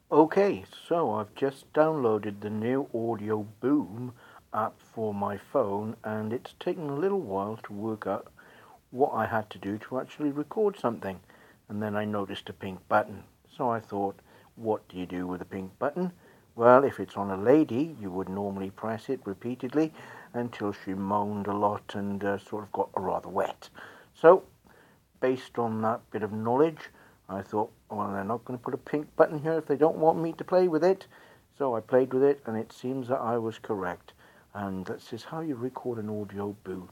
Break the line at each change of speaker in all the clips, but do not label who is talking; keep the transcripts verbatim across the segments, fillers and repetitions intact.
Okay, so I've just downloaded the new Audio Boom app for my phone, and it's taken a little while to work out what I had to do to actually record something. And then I noticed a pink button. So I thought, what do you do with a pink button? Well, if it's on a lady, you would normally press it repeatedly until she moaned a lot and uh, sort of got rather wet. So, based on that bit of knowledge, I thought, well, they're not going to put a pink button here if they don't want me to play with it. So I played with it, and it seems that I was correct. And this is how you record an audio boo.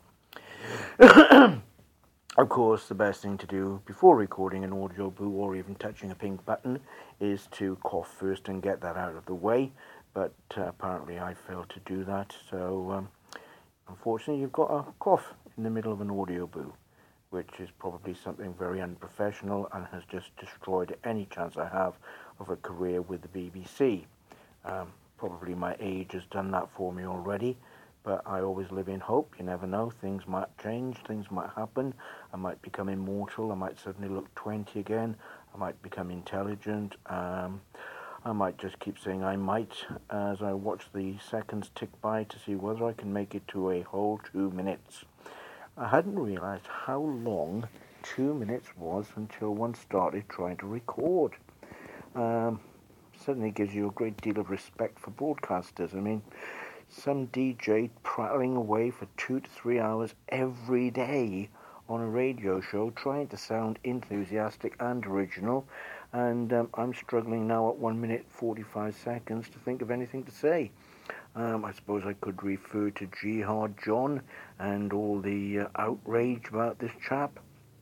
Of course, the best thing to do before recording an audio boo or even touching a pink button is to cough first and get that out of the way. But uh, apparently I failed to do that. So um, unfortunately, you've got a cough in the middle of an audio boo, which is probably something very unprofessional and has just destroyed any chance I have of a career with the B B C. Um, probably my age has done that for me already, but I always live in hope. You never know, things might change, things might happen. I might become immortal, I might suddenly look twenty again, I might become intelligent. Um, I might just keep saying I might as I watch the seconds tick by to see whether I can make it to a whole two minutes. I hadn't realised how long two minutes was until one started trying to record. Um, suddenly gives you a great deal of respect for broadcasters. I mean, some D J prattling away for two to three hours every day on a radio show trying to sound enthusiastic and original, and um, I'm struggling now at one minute forty-five seconds to think of anything to say. Um, I suppose I could refer to Jihad John and all the uh, outrage about this chap.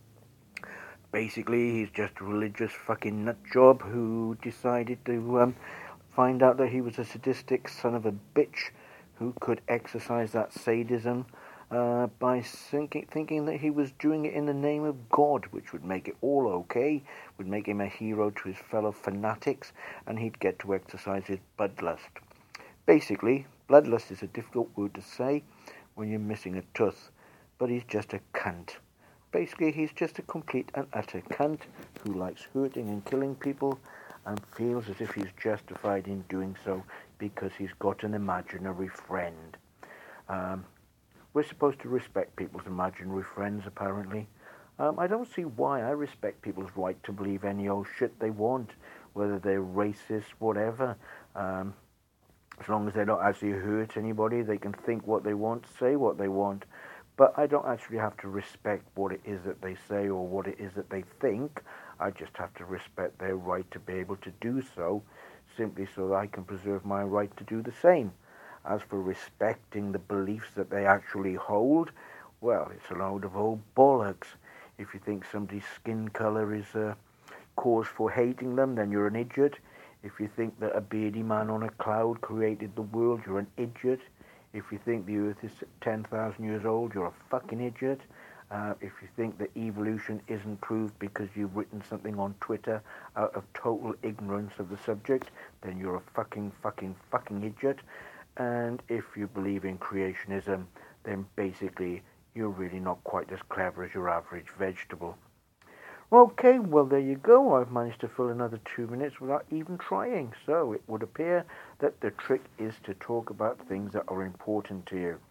Basically, he's just a religious fucking nutjob who decided to um, find out that he was a sadistic son of a bitch who could exercise that sadism uh, by thinking, thinking that he was doing it in the name of God, which would make it all okay, would make him a hero to his fellow fanatics, and he'd get to exercise his bloodlust. Basically, bloodlust is a difficult word to say when you're missing a tooth, but he's just a cunt. Basically, he's just a complete and utter cunt who likes hurting and killing people and feels as if he's justified in doing so because he's got an imaginary friend. Um, we're supposed to respect people's imaginary friends, apparently. Um, I don't see why. I respect people's right to believe any old shit they want, whether they're racist, whatever. Um, As long as they don't actually hurt anybody, they can think what they want, say what they want. But I don't actually have to respect what it is that they say or what it is that they think. I just have to respect their right to be able to do so, simply so that I can preserve my right to do the same. As for respecting the beliefs that they actually hold, well, it's a load of old bollocks. If you think somebody's skin colour is a cause for hating them, then you're an idiot. If you think that a beardy man on a cloud created the world, you're an idiot. If you think the earth is ten thousand years old, you're a fucking idiot. Uh, if you think that evolution isn't proved because you've written something on Twitter out of total ignorance of the subject, then you're a fucking, fucking, fucking idiot. And if you believe in creationism, then basically you're really not quite as clever as your average vegetable. Okay, well, there you go. I've managed to fill another two minutes without even trying. So it would appear that the trick is to talk about things that are important to you.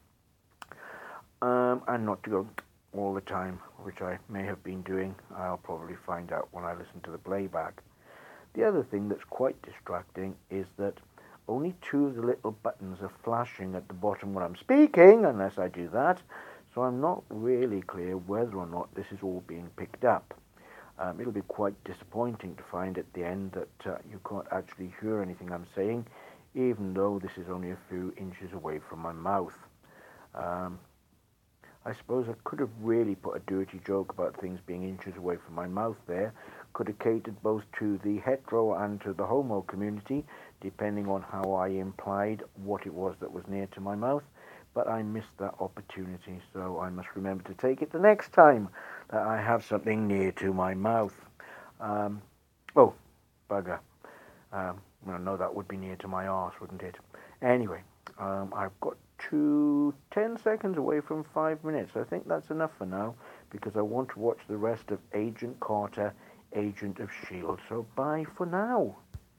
Um, and not to go all the time, which I may have been doing. I'll probably find out when I listen to the playback. The other thing that's quite distracting is that only two of the little buttons are flashing at the bottom when I'm speaking, unless I do that. So I'm not really clear whether or not this is all being picked up. Um, it'll be quite disappointing to find at the end that uh, you can't actually hear anything I'm saying, even though this is only a few inches away from my mouth. Um, I suppose I could have really put a dirty joke about things being inches away from my mouth there, could have catered both to the hetero and to the homo community, depending on how I implied what it was that was near to my mouth, but I missed that opportunity, so I must remember to take it the next time that I have something near to my mouth. Um, oh, bugger. Um, well, no, that would be near to my arse, wouldn't it? Anyway, um, I've got two, ten seconds away from five minutes. I think that's enough for now, because I want to watch the rest of Agent Carter, Agent of S H I E L D. So bye for now.